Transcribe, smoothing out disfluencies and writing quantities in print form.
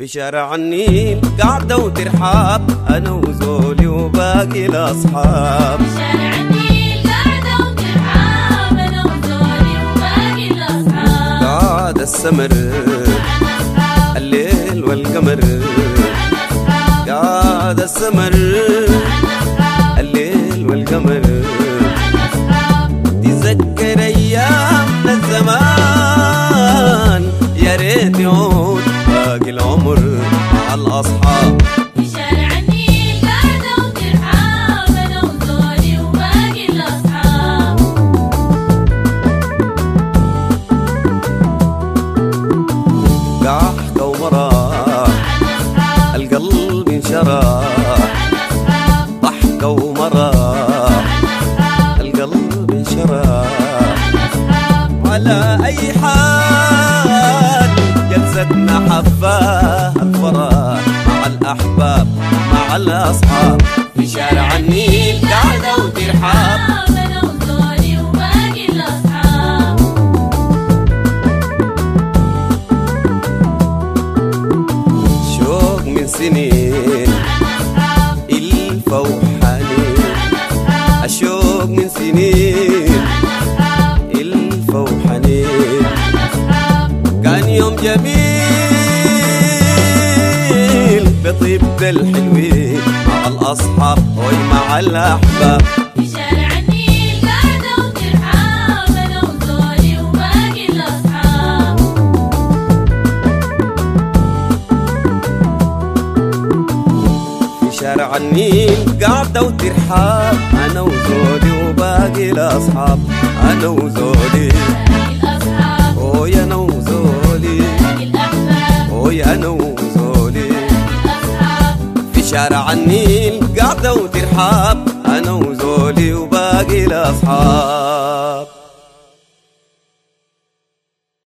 في شارع النيل قعدة وترحاب أنا وزولي وباقي الأصحاب. في شارع النيل قعدة وترحاب أنا وزولي وباقي الأصحاب. قعد السمر الليل والقمر قعد السمر الليل والقمر تذكر أيامنا الزمان يا ريت يعود باقي العمر مع الأصحاب. في شارع النيل قعدة وترحاب أنا وزولي وباقي الأصحاب. ضحكة ومراح القلب انشرح ضحكة ومراح القلب انشرح على أي حال جلستنا حفاه الفرح مع الأحباب مع الأصحاب. في شارع النيل قعدة وترحاب أنا وزولي وباقي الأصحاب. شوق من سنين إلفة وحنين الشوق من سنين إلفة وحنين كان يوم جميل بطيبة الحلوين مع الأصحاب ومع الأحباب. في شارع النيل قعدة وترحاب أنا وزولي وباقي الأصحاب. في شارع النيل قعدة وترحاب أنا وزولي وباقي الأصحاب. أنا وزولي الأصحاب أوي أنا وزولي الأحباب أوي أنا وزولي الأصحاب. في شارع النيل قعدة وترحاب أنا وزولي وباقي الأصحاب.